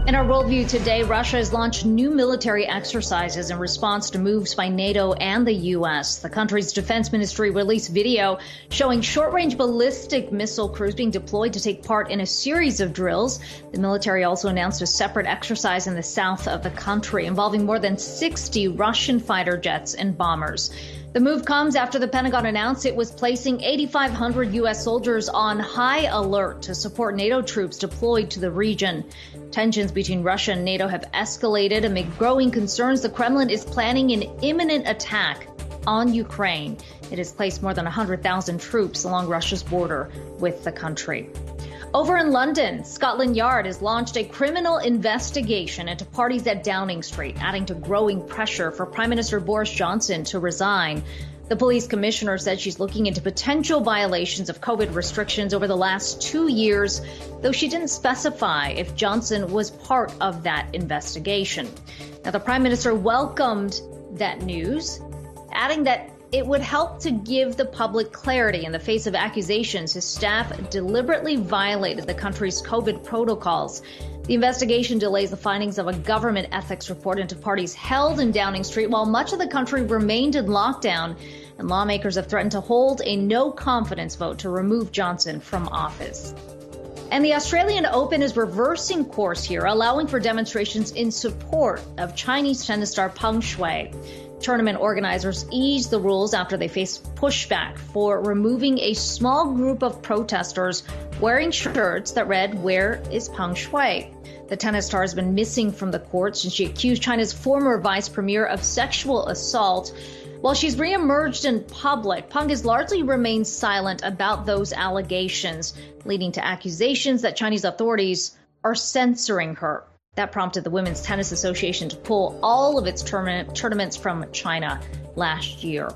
In our worldview today, Russia has launched new military exercises in response to moves by NATO and the U.S. The country's defense ministry released video showing short-range ballistic missile crews being deployed to take part in a series of drills. The military also announced a separate exercise in the south of the country involving more than 60 Russian fighter jets and bombers. The move comes after the Pentagon announced it was placing 8,500 U.S. soldiers on high alert to support NATO troops deployed to the region. Tensions between Russia and NATO have escalated amid growing concerns the Kremlin is planning an imminent attack on Ukraine. It has placed more than 100,000 troops along Russia's border with the country. Over in London, Scotland Yard has launched a criminal investigation into parties at Downing Street, adding to growing pressure for Prime Minister Boris Johnson to resign. The police commissioner said she's looking into potential violations of COVID restrictions over the last 2 years, though she didn't specify if Johnson was part of that investigation. Now, the Prime Minister welcomed that news, adding that it would help to give the public clarity in the face of accusations his staff deliberately violated the country's COVID protocols. The investigation delays the findings of a government ethics report into parties held in Downing Street while much of the country remained in lockdown, and lawmakers have threatened to hold a no-confidence vote to remove Johnson from office. And the Australian Open is reversing course here, allowing for demonstrations in support of Chinese tennis star Peng Shuai. Tournament organizers eased the rules after they faced pushback for removing a small group of protesters wearing shirts that read, "Where is Peng Shuai?" The tennis star has been missing from the court since she accused China's former vice premier of sexual assault. While she's reemerged in public, Peng has largely remained silent about those allegations, leading to accusations that Chinese authorities are censoring her. That prompted the Women's Tennis Association to pull all of its tournaments from China last year.